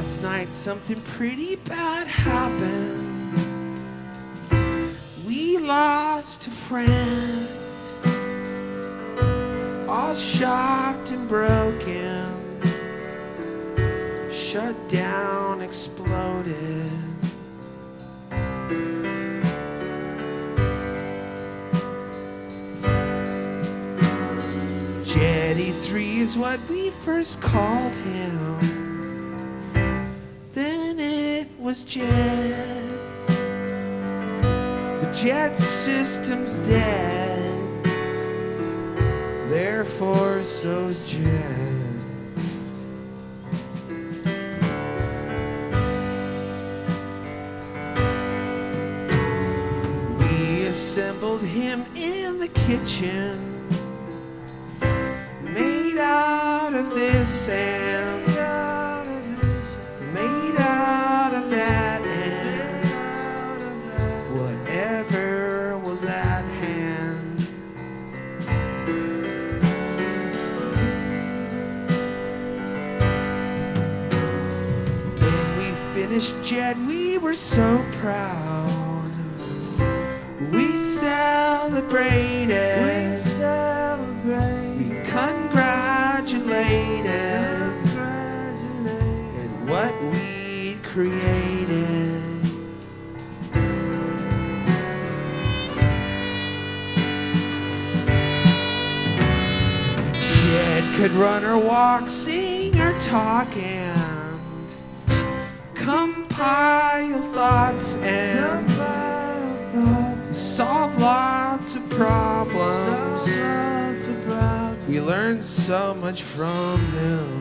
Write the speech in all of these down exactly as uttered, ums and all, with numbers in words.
Last night something pretty bad happened. We lost a friend, all shocked and broken, shut down, exploded. Jetty three is what we first called him. Then it was Jet. The Jet system's dead, therefore so's Jet. We assembled him in the kitchen, made out of this sand, made out of that, and whatever was at hand. When we finished Jet, we were so proud. We celebrated. We celebrated. We congratulated. And what we'd created. Jet could run or walk, sing or talk, and compile thoughts and solve lots of problems. We learned so much from him.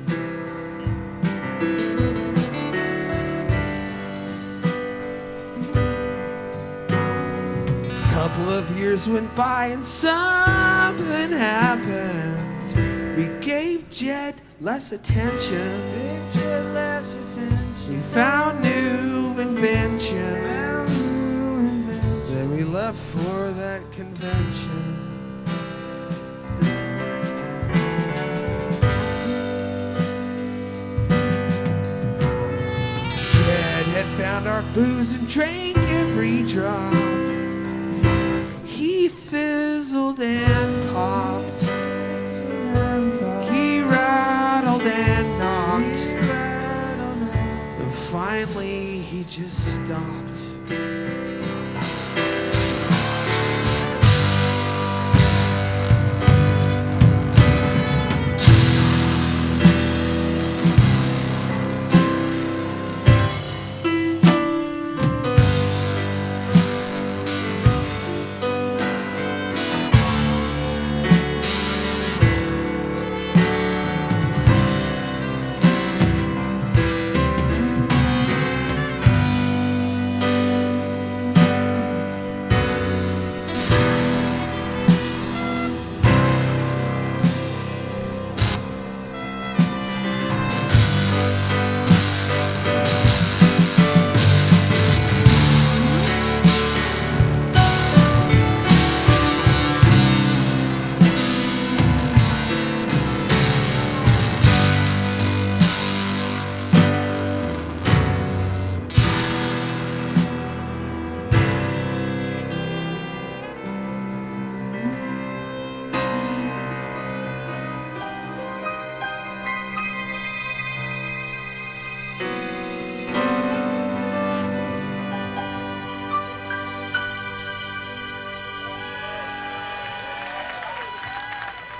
A couple of years went by and something happened. We gave Jet less attention. We found new inventions. Then we left for that convention. Jet had found our booze and drank every drop. He fizzled and popped. He rattled and knocked. And finally he just stopped.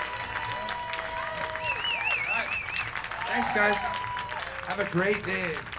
Thanks, guys. Have a great day.